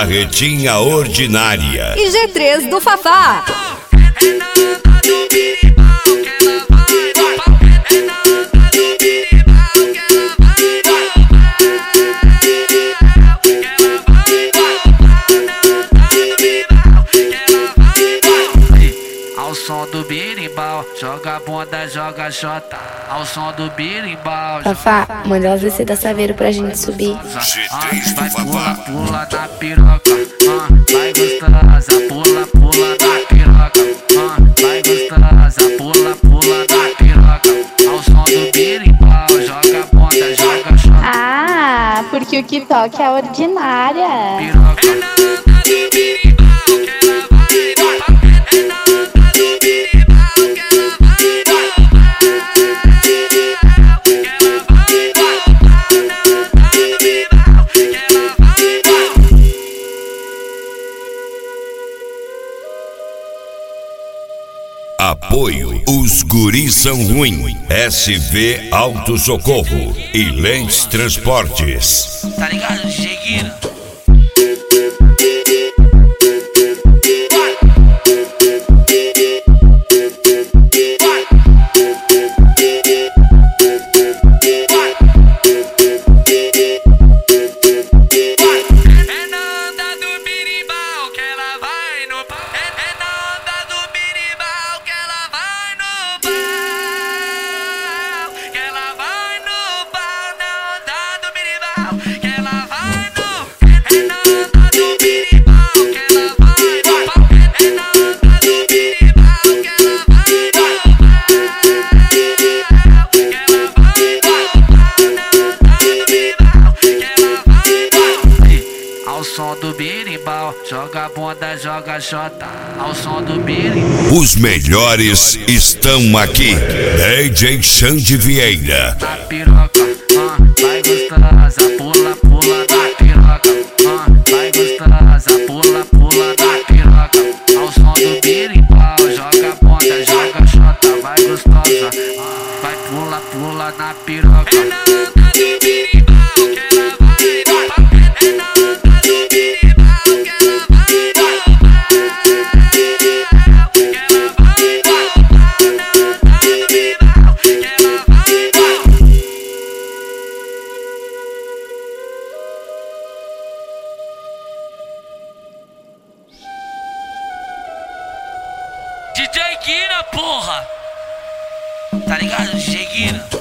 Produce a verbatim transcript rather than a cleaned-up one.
Marretinha Ordinária e G três do Fafá. Ao som do birimbau, joga bunda, joga xota. Ao som do birimbau. Fafá, manda elas descer da Saveiro pra gente subir. G três do Vai pula, Fafá. pula na piroca. ah, Vai gostosa, pula, pula na piroca. ah, Vai gostosa, pula, pula na piroca. Ao som do birimbau, joga bunda, joga xota. Ah, porque o que toca é a ordinária. Piroca. Apoio: Os Guris São Ruim, S V Auto Socorro e Lens Transportes. Tá ligado, Chegueira? Ao som do birimbau, joga bunda, joga xota. Ao som do birimbau. Os melhores estão aqui. D J Xande Vieira. Na piroca, ah, vai gostosa, pula, pula na piroca. ah, Vai gostosa, pula, pula na piroca. Ao som do birimbau, joga bunda, joga xota. Vai gostosa, ah, vai pula, pula na piroca. D J Guira, porra! Tá ligado, D J Guira?